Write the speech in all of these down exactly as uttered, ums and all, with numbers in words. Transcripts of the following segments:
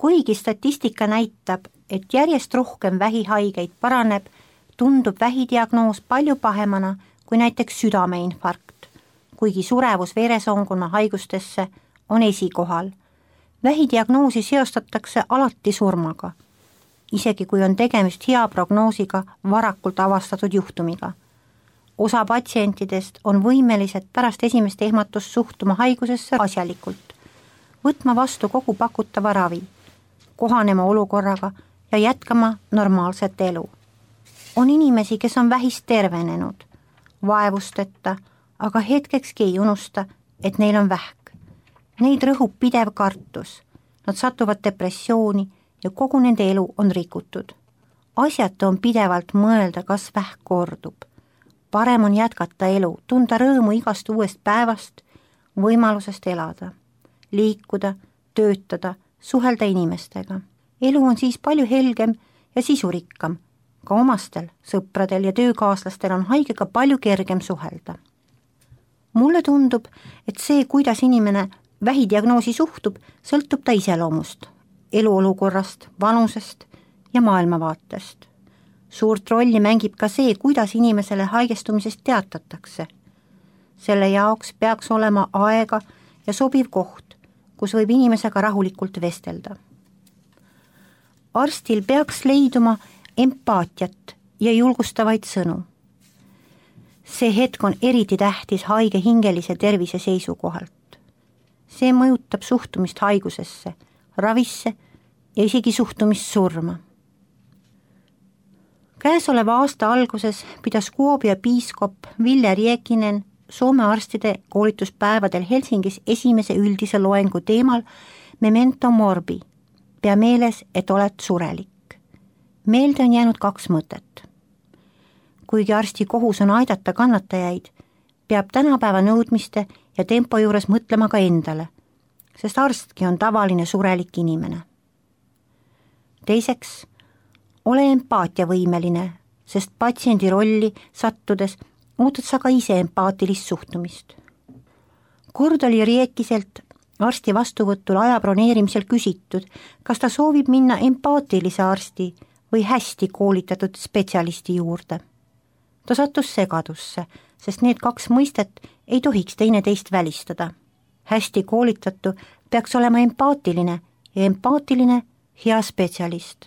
Kuigi statistika näitab, et järjest rohkem vähihaigeid paraneb, tundub vähidiagnoos palju pahemana kui näiteks südameinfarkt, kuigi surevus veresoonkonna haigustesse on esikohal. Vähidiagnoosi seostatakse alati surmaga, isegi kui on tegemist hea prognoosiga varakult avastatud juhtumiga. Osa patsientidest on võimelised pärast esimest ehmatust suhtuma haigusesse asjalikult, võtma vastu kogu pakutava ravi, kohanema olukorraga ja jätkama normaalset elu. On inimesi, kes on vähist tervenenud, vaevusteta, aga hetkekski ei unusta, et neil on vähk. Neid rõhub pidev kartus, nad satuvad depressiooni ja kogu nende elu on rikutud. Asjata on pidevalt mõelda, kas vähk kordub. Parem on jätkata elu, tunda rõõmu igast uuest päevast, võimalusest elada, liikuda, töötada, suhelda inimestega. Elu on siis palju helgem ja sisurikkam. Ka omastel, sõpradel ja töökaaslastel on haigega palju kergem suhelda. Mulle tundub, et see, kuidas inimene vähidiagnoosi suhtub, sõltub ta iseloomust, eluolukorrast, vanusest ja maailmavaatest. Suurt rolli mängib ka see, kuidas inimesele haigestumisest teatatakse. Selle jaoks peaks olema aega ja sobiv koht, kus võib inimesega rahulikult vestelda. Arstil peaks leiduma empaatiat ja julgustavaid sõnu. See hetk on eriti tähtis haige hingelise tervise seisukohalt. See mõjutab suhtumist haigusesse, ravisse ja isegi suhtumist surma. Käesoleva aasta alguses pidas Kuopio piiskop Ville Riekinen Soome arstide koolituspäevadel Helsingis esimese üldise loengu teemal Memento Morbi, pea meeles, et oled surelik. Meelde on jäänud kaks mõtet. Kuigi arsti kohus on aidata kannatajaid, peab tänapäeva nõudmiste ja tempo juures mõtlema ka endale, sest arstki on tavaline surelik inimene. Teiseks, ole empaatiavõimeline, sest patsiendi rolli sattudes ootad sa ka ise empaatilist suhtumist. Kord oli Riekiselt arsti vastuvõtul aja broneerimisel küsitud, kas ta soovib minna empaatilise arsti või hästi koolitatud spetsialisti juurde. Ta sattus segadusse, sest need kaks mõistet ei tohiks teineteist välistada. Hästi koolitatu peaks olema empaatiline ja empaatiline hea spetsialist.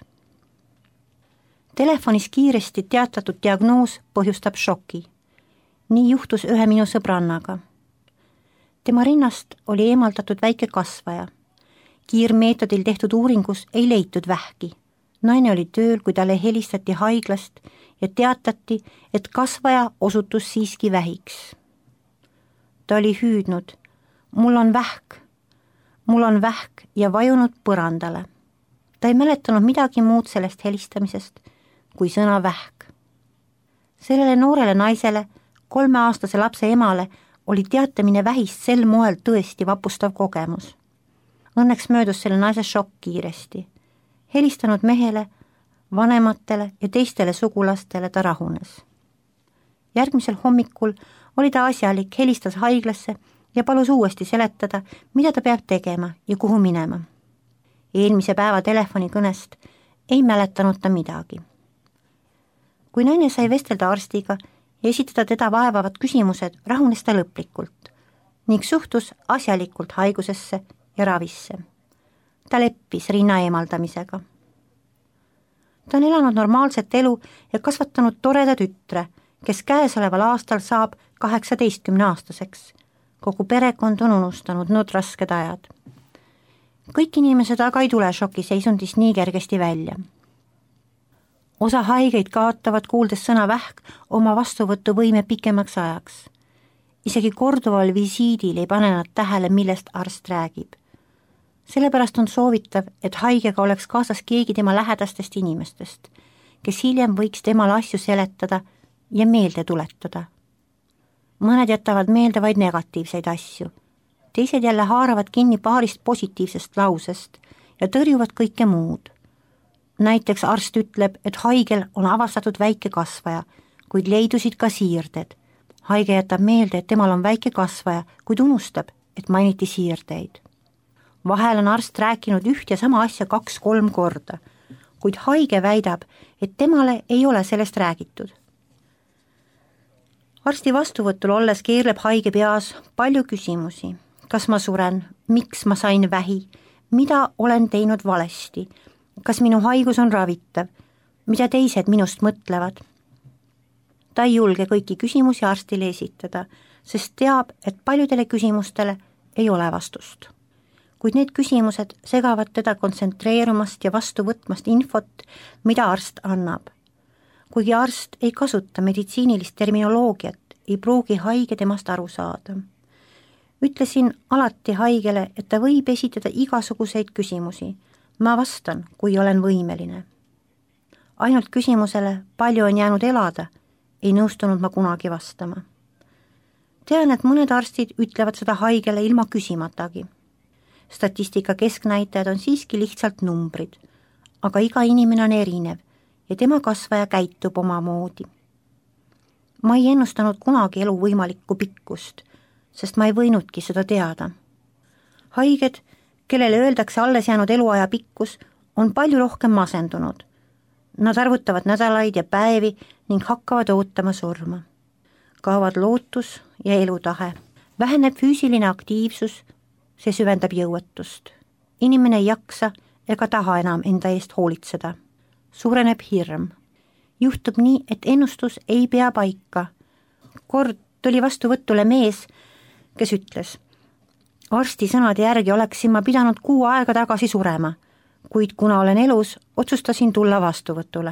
Telefonis kiiresti teatatud diagnoos põhjustab šoki. Nii juhtus ühe minu sõbrannaga. Tema rinnast oli eemaldatud väike kasvaja. Kiirmeetodil tehtud uuringus ei leitud vähki. Naine oli tööl, kui talle helistati haiglast ja teatati, et kasvaja osutus siiski vähiks. Ta oli hüüdnud, mul on vähk, mul on vähk ja vajunud põrandale. Ta ei mäletanud midagi muud sellest helistamisest kui sõna vähk. Sellele noorele naisele, kolmeaastase lapse emale, oli teatamine vähist sel moel tõesti vapustav kogemus. Õnneks möödus selle naise šokk kiiresti. Helistanud mehele, vanematele ja teistele sugulastele ta rahunes. Järgmisel hommikul oli ta asjalik, helistas haiglasse ja palus uuesti seletada, mida ta peab tegema ja kuhu minema. Eelmise päeva telefonikõnest ei mäletanud ta midagi. Kui naine sai vestelda arstiga ja esitada teda vaevavad küsimused, rahunes ta lõplikult ning suhtus asjalikult haigusesse ja ravisse. Ta leppis rinna eemaldamisega. Ta on elanud normaalset elu ja kasvatanud toreda tütre, kes käesoleval aastal saab kaheksateistkümne aastaseks. Kogu perekond on unustanud need rasked ajad. Kõik inimesed aga ei tule šokiseisundis nii kergesti välja. Osa haigeid kaotavad kuuldes sõna vähk oma vastuvõtuvõime pikemaks ajaks. Isegi korduval visiidil ei pane nad tähele, millest arst räägib. Sellepärast on soovitav, et haigega oleks kaasas keegi tema lähedastest inimestest, kes hiljem võiks temale asju seletada ja meelde tuletada. Mõned jätavad meelde vaid negatiivseid asju, teised jälle haaravad kinni paarist positiivsest lausest ja tõrjuvad kõike muud. Näiteks arst ütleb, et haigel on avastatud väike kasvaja, kuid leidusid ka siirded. Haige jätab meelde, et temal on väike kasvaja, kuid unustab, et mainiti siirdeid. vahel on arst rääkinud üht ja sama asja kaks-kolm korda, kuid haige väidab, et temale ei ole sellest räägitud. Arsti vastuvõtul olles keerleb haige peas palju küsimusi. Kas ma suren, miks ma sain vähi, mida olen teinud valesti, kas minu haigus on ravitav, mida teised minust mõtlevad. Ta ei julge kõiki küsimusi arstile esitada, sest teab, et paljudele küsimustele ei ole vastust. Kuid need küsimused segavad teda kontsentreerumast ja vastu võtmast infot, mida arst annab. Kuigi arst ei kasuta meditsiinilist terminoloogiat, ei pruugi haige temast aru saada. Ütlesin alati haigele, et ta võib esitada igasuguseid küsimusi. Ma vastan, kui olen võimeline. Ainult küsimusele, palju on jäänud elada, ei nõustunud ma kunagi vastama. Tean, et mõned arstid ütlevad seda haigele ilma küsimatagi. Statistika kesknäitajad on siiski lihtsalt numbrid, aga iga inimene on erinev ja tema kasvaja käitub omamoodi. Ma ei ennustanud kunagi elu võimalikku pikkust, sest ma ei võinudki seda teada. Haiged, kellele öeldakse alles jäänud eluaja pikkus, on palju rohkem masendunud. Nad arvutavad nädalaid ja päevi ning hakkavad ootama surma. Kaovad lootus ja elutahe. Väheneb füüsiline aktiivsus, see süvendab jõuetust. Inimene ei jaksa ega taha enam enda eest hoolitseda. Suureneb hirm. Juhtub nii, et ennustus ei pea paika. Kord tuli vastuvõtule mees, kes ütles, arsti sõnade järgi oleksin ma pidanud kuu aega tagasi surema, kuid kuna olen elus, otsustasin tulla vastuvõtule.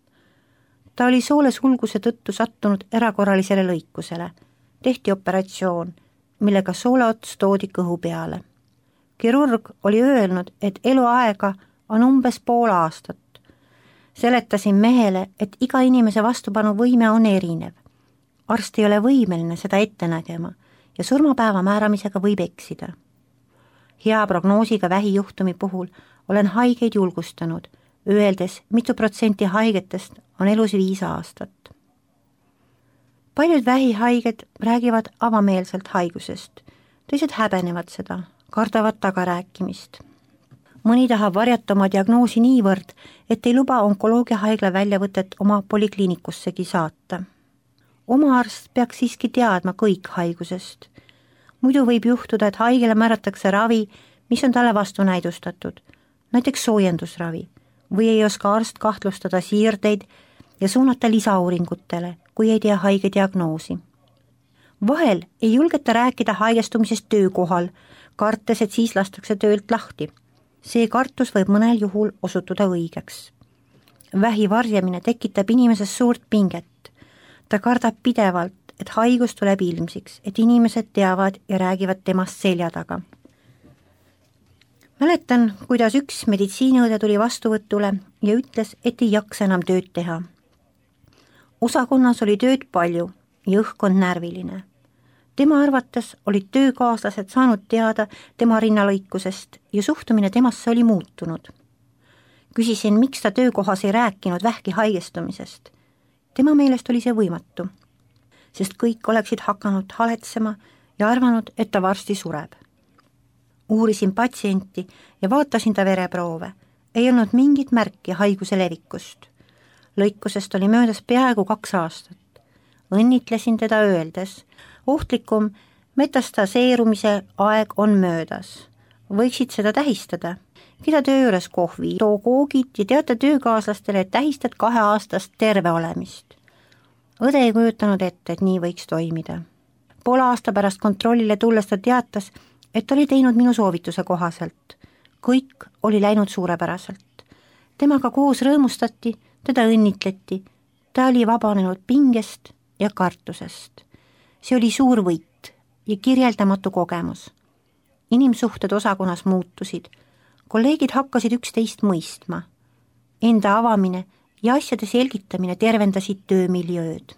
Ta oli soole sulguse tõttu sattunud erakorralisele lõikusele. Tehti operatsioon, millega sooleots toodi kõhu peale. Kirurg oli öelnud, et eluaega on umbes pool aastat. Seletasin mehele, et iga inimese vastupanu võime on erinev. Arst ei ole võimeline seda ette nägema ja surmapäeva määramisega võib eksida. Hea prognoosiga vähijuhtumi puhul olen haigeid julgustanud, öeldes, mitu protsenti haigetest on elus viis aastat. Paljud vähihaiged räägivad avameelselt haigusest, teised häbenevad seda, kardavad tagarääkimist. Mõni tahab varjata oma diagnoosi niivõrd, et ei luba onkoloogiahaigla väljavõtet oma polikliinikussegi saata. Oma arst peaks siiski teadma kõik haigusest. Muidu võib juhtuda, et haigele määratakse ravi, mis on talle vastu näidustatud, näiteks soojendusravi, või ei oska arst kahtlustada siirdeid ja suunata lisauuringutele, kui ei tea haige diagnoosi. Vahel ei julgeta rääkida haigestumisest töökohal, kartes, et siis lastakse töölt lahti. See kartus võib mõnel juhul osutuda õigeks. Vähi varjamine tekitab inimeses suurt pinget. Ta kardab pidevalt, et haigus tuleb ilmsiks, et inimesed teavad ja räägivad temast selja taga. Mäletan, kuidas üks meditsiiniõde tuli vastuvõtule ja ütles, et ei jaksa enam tööd teha. Osakonnas oli tööd palju ja õhkkond närviline. Tema arvates olid töökaaslased saanud teada tema rinnalõikusest ja suhtumine temasse oli muutunud. Küsisin, miks ta töökohas ei rääkinud vähki haigestumisest. Tema meelest oli see võimatu, sest kõik oleksid hakanud haletsema ja arvanud, et ta varsti sureb. Uurisin patsienti ja vaatasin ta vereproove. Ei olnud mingit märki haiguse levikust. Lõikusest oli möödas peaaegu kaks aastat. Õnnitlesin teda öeldes, ohtlikum metastaseerumise aeg on möödas. Võiksid seda tähistada. Keda töö juures kohvi, too koogid ja teata töökaaslastele, et tähistad kahe aastast terve olemist. Õde ei kujutanud ette, et nii võiks toimida. Poole aasta pärast kontrollile tulles ta teatas, et oli teinud minu soovituse kohaselt. Kõik oli läinud suurepäraselt. Temaga koos rõõmustati, teda õnnitleti. Ta oli vabanenud pingest ja kartusest. See oli suur võit ja kirjeldamatu kogemus. Inimsuhted osakonnas muutusid. Kolleegid hakkasid üksteist mõistma. Enda avamine ja asjade selgitamine tervendasid töömiljööd.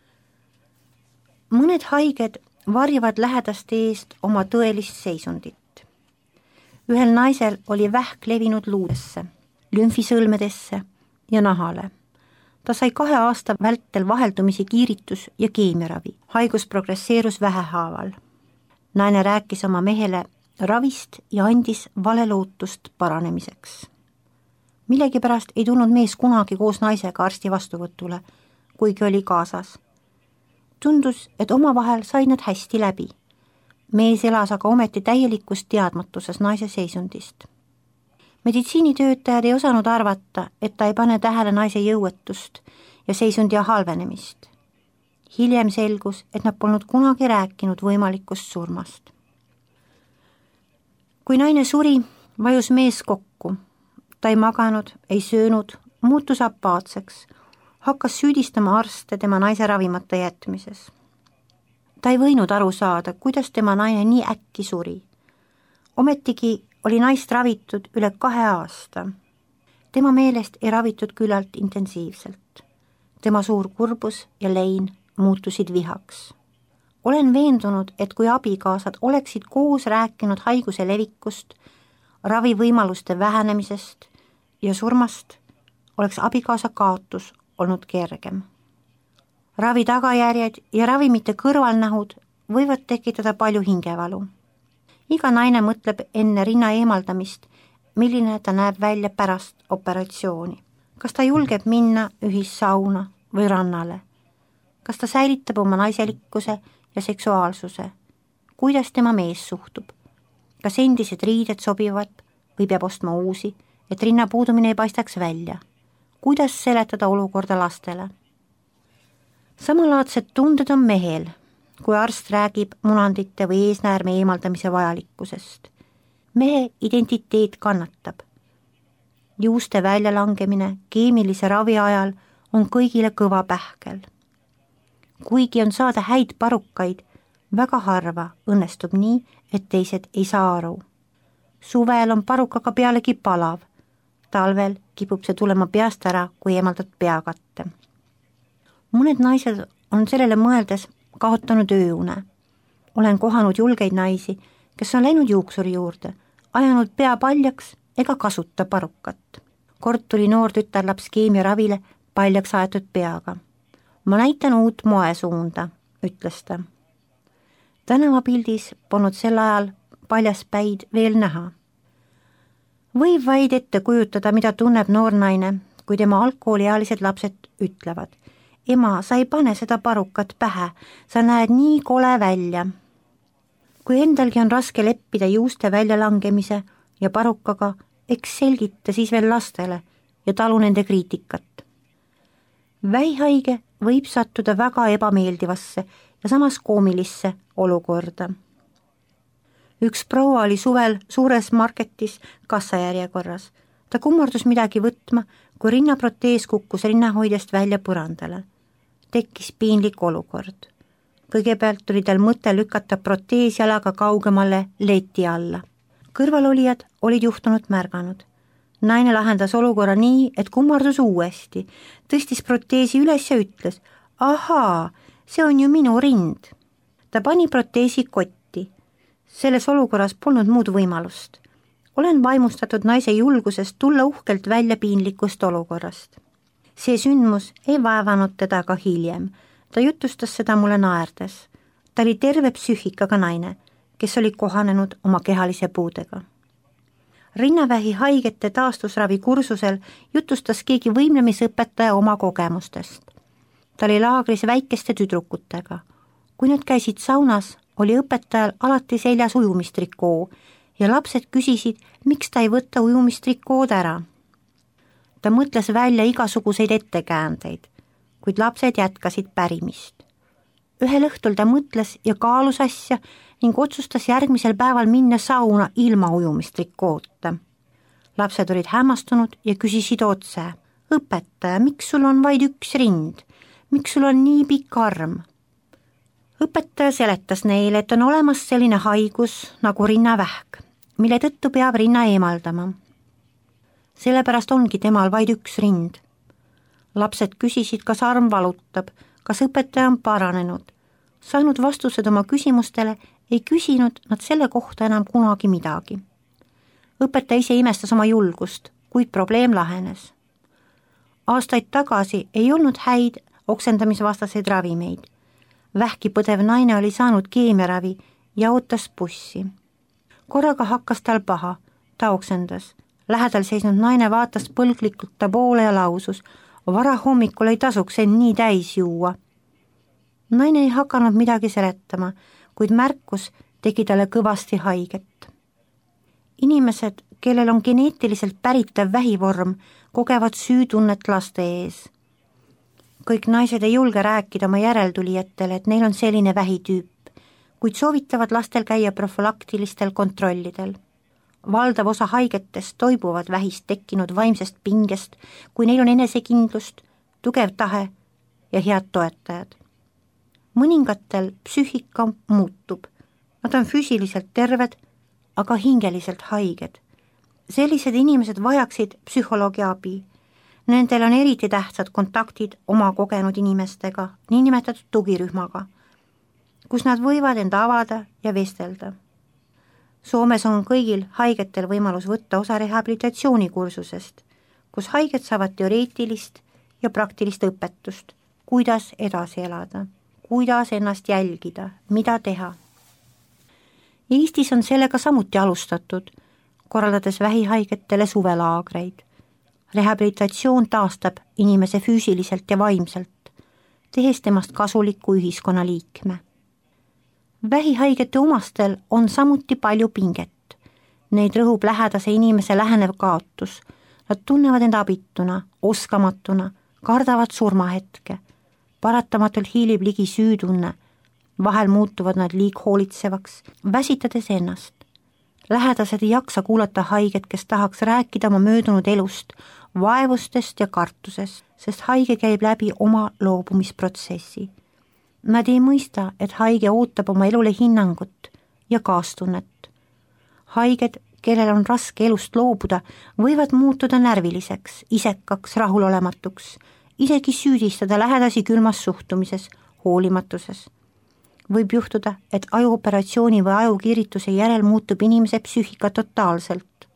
Mõned haiged varjavad lähedaste eest oma tõelist seisundit. Ühel naisel oli vähk levinud luudesse, lümfisõlmedesse ja nahale. Ta sai kahe aasta vältel vaheldumisi kiiritus ja keemiaravi. Haigus progresseerus vähehaaval. Naine rääkis oma mehele, ravist ja andis valelootust paranemiseks. Millegipärast ei tulnud mees kunagi koos naisega arsti vastuvõtule, kuigi oli kaasas. Tundus, et omavahel said nad hästi läbi. Mees elas aga ometi täielikus teadmatuses naise seisundist. Meditsiinitöötajad ei osanud arvata, et ta ei pane tähele naise jõuetust ja seisundi halvenemist. Hiljem selgus, et nad polnud kunagi rääkinud võimalikust surmast. Kui naine suri, vajus mees kokku. Ta ei maganud, ei söönud, muutus apaatseks, hakkas süüdistama arste tema naise ravimata jätmises. Ta ei võinud aru saada, kuidas tema naine nii äkki suri. Ometigi oli naist ravitud üle kahe aasta. Tema meelest ei ravitud küllalt intensiivselt. Tema suur kurbus ja lein muutusid vihaks. Olen veendunud, et kui abikaasad oleksid koos rääkinud haiguse levikust, ravivõimaluste vähenemisest ja surmast, oleks abikaasa kaotus olnud kergem. Ravi tagajärjed ja ravimite kõrvalnähud võivad tekitada palju hingevalu. Iga naine mõtleb enne rinna eemaldamist, milline ta näeb välja pärast operatsiooni. Kas ta julgeb minna ühissauna või rannale? Kas ta säilitab oma naiselikkuse ja seksuaalsuse? Kuidas tema mees suhtub? Kas endised riided sobivad või peab ostma uusi, et rinna puudumine ei paistaks välja? Kuidas seletada olukorda lastele? Samalaadsed tunded on mehel, kui arst räägib munandite või eesnäärme eemaldamise vajalikkusest. Mehe identiteet kannatab. Juuste väljalangemine keemilise ravi ajal on kõigile kõva pähkel. Kuigi on saada häid parukaid, väga harva õnnestub nii, et teised ei saa aru. Suvel on parukaga pealegi palav, talvel kipub see tulema peast ära, kui eemaldad peakatte. Mõned naised on sellele mõeldes kaotanud ööune. Olen kohanud julgeid naisi, kes on läinud juuksuri juurde, ajanud pea paljaks ega kasuta parukat. Kord tuli noor tütarlaps keemiaravile paljaks aetud peaga. Ma näitan uut moesuunda, ütles ta. Tänavapildis polnud sel ajal paljaspäid veel näha. Võib vaid ette kujutada, mida tunneb noor naine, kui tema algkooliealised lapsed ütlevad. Ema, sa ei pane seda parukat pähe, sa näed nii kole välja. Kui endalgi on raske leppida juuste väljalangemise ja parukaga, eks selgita siis veel lastele ja talu nende kriitikat. Väihaige võib sattuda väga ebameeldivasse ja samas koomilisse olukorda. Üks proua oli suvel suures marketis kassajärjekorras. Ta kummardus midagi võtma, kui rinnaprotees kukkus rinnahoidjast välja põrandale. Tekkis piinlik olukord. Kõigepealt tuli tal mõte lükata protees jalaga kaugemale leti alla. Kõrvalolijad olid juhtunud märganud. Naine lahendas olukorra nii, et kummardus uuesti, tõstis proteesi üles ja ütles, ahaa, see on ju minu rind. Ta pani proteesi kotti. Selles olukorras polnud muud võimalust. Olen vaimustatud naise julgusest tulla uhkelt välja piinlikust olukorrast. See sündmus ei vaevanud teda ka hiljem. Ta jutustas seda mulle naerdes. Ta oli terve psüühikaga naine, kes oli kohanenud oma kehalise puudega. Rinnavähi haigete taastusravi kursusel jutustas keegi võimlemisõpetaja oma kogemustest. Ta oli laagris väikeste tüdrukutega. Kui nad käisid saunas, oli õpetajal alati seljas ujumistrikoo ja lapsed küsisid, miks ta ei võta ujumistrikood ära. Ta mõtles välja igasuguseid ettekäändeid, kuid lapsed jätkasid pärimist. Ühel õhtul ta mõtles ja kaalus asja ning otsustas järgmisel päeval minna sauna ilma ujumistrikoota. Lapsed olid hämmastunud ja küsisid otse, õpetaja, miks sul on vaid üks rind? Miks sul on nii pikk arm? Õpetaja seletas neile, et on olemas selline haigus nagu rinnavähk, mille tõttu peab rinna eemaldama. Sellepärast ongi temal vaid üks rind. Lapsed küsisid, kas arm valutab, kas õpetaja on paranenud. Saanud vastused oma küsimustele, ei küsinud nad selle kohta enam kunagi midagi. Õpetaja ise imestas oma julgust, kuid probleem lahenes. Aastaid tagasi ei olnud häid oksendamisvastaseid ravimeid. Vähki põdev naine oli saanud keemiaravi ja ootas bussi. korraga hakkas tal paha, ta oksendas. Lähedal seisnud naine vaatas põlglikult ta poole ja lausus, vara hommikul ei tasuks end nii täis juua. Naine ei hakanud midagi seletama, kuid märkus tegi talle kõvasti haiget. Inimesed, kellel on geneetiliselt päritav vähivorm, kogevad süütunnet laste ees. Kõik naised ei julge rääkida oma järeltulijatele, et neil on selline vähitüüp, kuid soovitavad lastel käia profülaktilistel kontrollidel. Valdav osa haigetest toibuvad vähist tekkinud vaimsest pingest, kui neil on enesekindlust, tugev tahe ja head toetajad. Mõningatel psüühika muutub, nad on füüsiliselt terved, aga hingeliselt haiged. Sellised inimesed vajaksid psühholoogi abi. Nendel on eriti tähtsad kontaktid oma kogenud inimestega, niinimetatud tugirühmaga, kus nad võivad enda avada ja vestelda. Soomes on kõigil haigetel võimalus võtta osa rehabilitatsioonikursusest, kus haiged saavad teoreetilist ja praktilist õpetust, kuidas edasi elada, kuidas ennast jälgida, mida teha. Eestis on sellega samuti alustatud, korraldades vähihaigetele suvelaagreid. Rehabilitatsioon taastab inimese füüsiliselt ja vaimselt, tehes temast kasuliku ühiskonnaliikme. Vähihaigete omastel on samuti palju pinget. Neid rõhub lähedase inimese lähenev kaotus. Nad tunnevad end abituna, oskamatuna, kardavad surmahetke. Paratamatult hiilib ligi süütunne. Vahel muutuvad nad liighoolitsevaks, väsitades ennast. Lähedased ei jaksa kuulata haiget, kes tahaks rääkida oma möödunud elust, vaevustest ja kartusest, sest haige käib läbi oma loobumisprotsessi. Nad ei mõista, et haige ootab oma elule hinnangut ja kaastunnet. Haiged, kellel on raske elust loobuda, võivad muutuda närviliseks, isekaks, rahulolematuks, isegi süüdistada lähedasi külmas suhtumises, hoolimatuses. Võib juhtuda, et ajuoperatsiooni või ajukiirituse järel muutub inimese psüühika totaalselt.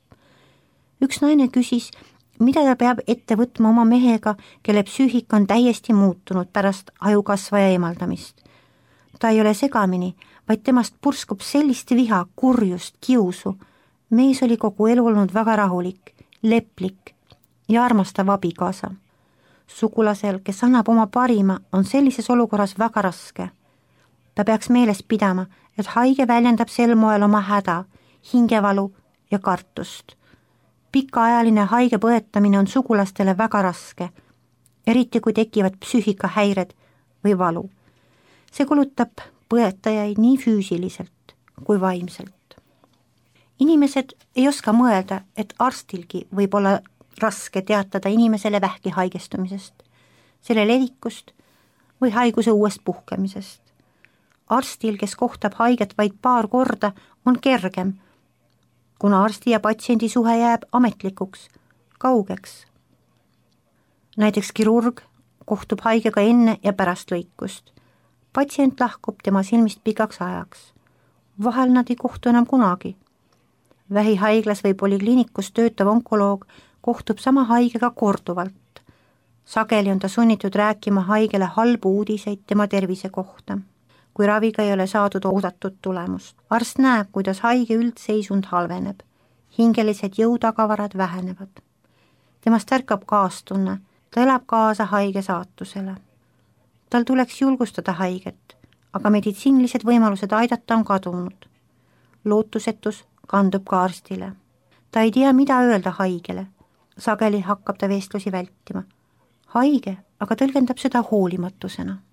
Üks naine küsis, mida ta peab ette võtma oma mehega, kelle psüühika on täiesti muutunud pärast ajukasvaja eemaldamist. Ta ei ole segamini, vaid temast purskub sellist viha, kurjust, kiusu. Mees oli kogu elu olnud väga rahulik, leplik ja armastav abikaasa. Sugulasel, kes annab oma parima, on sellises olukorras väga raske. Ta peaks meeles pidama, et haige väljendab sel moel oma häda, hingevalu ja kartust. Pikaajaline haige põetamine on sugulastele väga raske, eriti kui tekivad psüühikahäired või valu. See kulutab põetajaid nii füüsiliselt kui vaimselt. Inimesed ei oska mõelda, et arstilgi võib olla raske teatada inimesele vähki haigestumisest, selle levikust või haiguse uuest puhkemisest. Arstil, kes kohtab haiget vaid paar korda, on kergem, kuna arsti ja patsiendi suhe jääb ametlikuks, kaugeks. Näiteks kirurg kohtub haigega enne ja pärast lõikust. Patsient lahkub tema silmist pikaks ajaks. Vahel nad ei kohtu enam kunagi. Vähihaiglas või polikliinikus töötav onkoloog kohtub sama haigega korduvalt. Sageli on ta sunnitud rääkima haigele halbu uudiseid tema tervise kohta, kui raviga ei ole saadud oodatud tulemust. Arst näeb, kuidas haige üldseisund halveneb. Hingelised jõutagavarad vähenevad. Temast ärkab kaastunne, ta elab kaasa haige saatusele. Tal tuleks julgustada haiget, aga meditsiinilised võimalused aidata on kadunud. Lootusetus kandub ka arstile. Ta ei tea, mida öelda haigele. Sageli hakkab ta vestlusi vältima. Haige, aga tõlgendab seda hoolimatusena.